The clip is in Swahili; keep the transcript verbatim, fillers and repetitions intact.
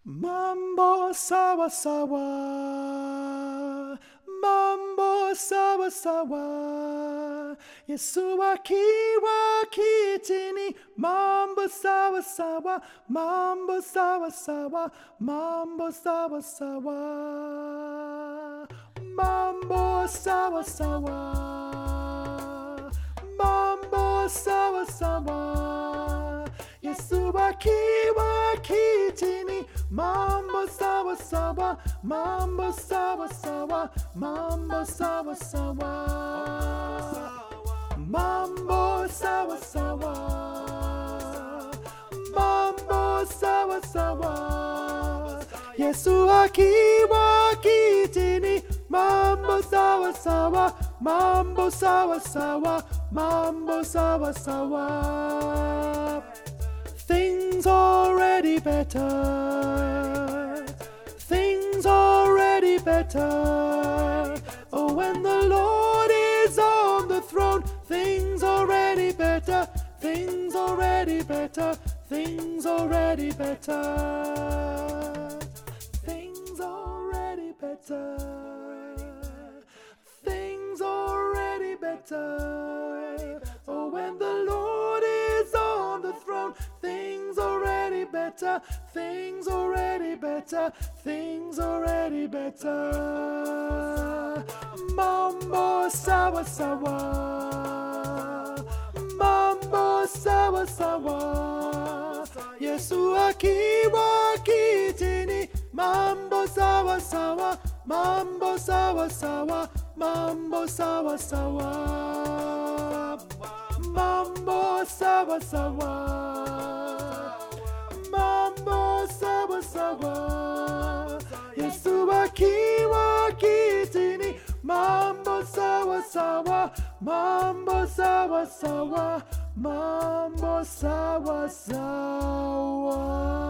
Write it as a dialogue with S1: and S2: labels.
S1: Mambo sawa sawa, mambo sawa sawa, Yesu akiwa kitini. Mambo sawa sawa, mambo sawa sawa, mambo sawa sawa, mambo sawa sawa, mambo sawa sawa, Yesu akiwa kitini. Mambo sawa sawa, mambo sawa sawa, mambo sawa sawa, mambo sawa sawa, mambo sawa sawa, Yesu akiwa kitini. Mambo sawa sawa, mambo sawa sawa, mambo sawa sawa. Things already better, things already better. Oh, when the Lord is on the throne, things already better, things already better, things already better, things already better, things already better. Oh, when the Lord is on the throne, things already better, things already better, things already better. Mambo sawa sawa, mambo sawa sawa, Yesu akiwa kitini. Mambo sawa sawa, mambo sawa sawa, mambo sawa sawa, mambo sawa sawa, mambo sawa sawa, Yesu akiwa kitini. Mambo sawa sawa, mambo sawa sawa, mambo sawa sawa.